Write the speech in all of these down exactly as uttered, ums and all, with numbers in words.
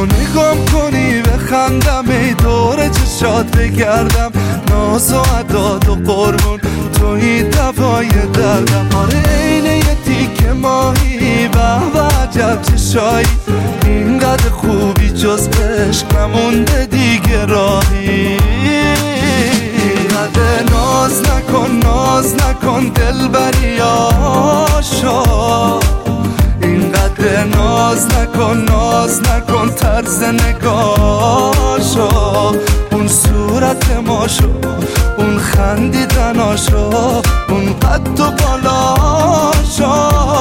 تو نگام کنی بخندم، ای دور چشات بگردم، ناز و عداد و قربون توی دوای دردم. آره عین یه تیکه ماهی به به عجب چشایی، اینقدر خوبی جز عشق نمونده دیگه راهی. اینقدر ناز نکن ناز نکن دلبری آشا، اینقدر ناز نکن ناز نکن طرز نگاشو، اون صورت ماشو اون خندیدناشو اون قد و بالاشو.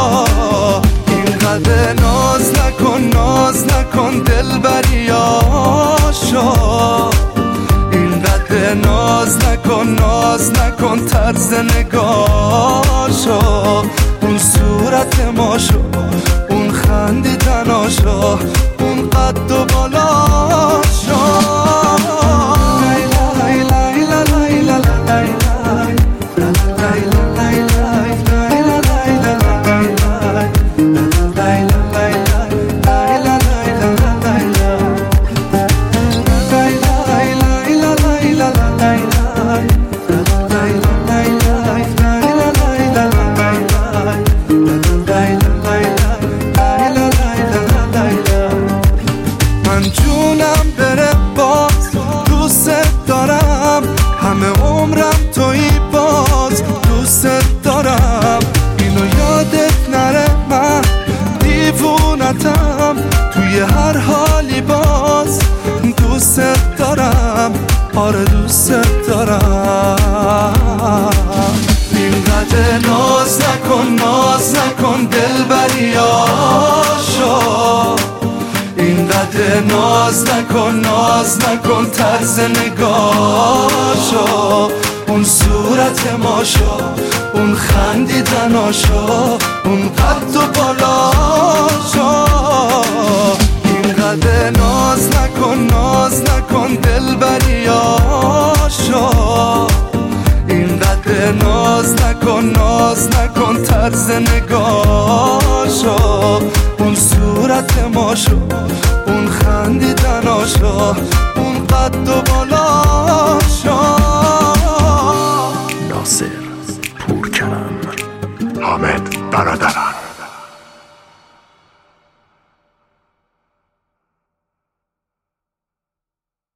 اینقدر ناز نکن ناز نکن دلبریاشو، اینقدر ناز نکن ناز نکن طرز نگاشو، اون صورت ماشو اون خندیدناشو اون قد و بالاشو. من جونم بره باز دوست دارم، همه عمرم توی باز دوست دارم. اینو یادت نره من دیوونتم، توی هر حالی باز دوست دارم، آره دوست دارم. اینقدر ناز نکن ناز نکن دلبریاشو، اینقدر ناز نکن ناز نکن طرز نگاشو، اون صورت ماشو اون خندیدناشو اون قد و بالاشو. اینقدر ناز نکن ناز نکن دلبریاشو، اینقدر ناز نکن ناز نکن طرز نگاشو، اون صورت ماشو اون خندیدناشو اون قد و بالا.